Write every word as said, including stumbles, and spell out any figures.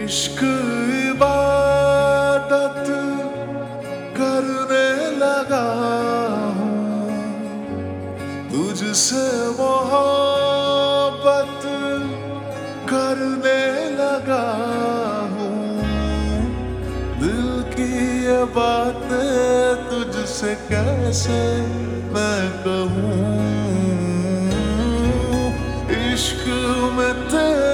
इश्क इबादत करने लगा हूँ, तुझसे मोहब्बत करने लगा हूँ। दिल की ये बातें तुझसे कैसे मैं कहूँ, इश्क में तेरे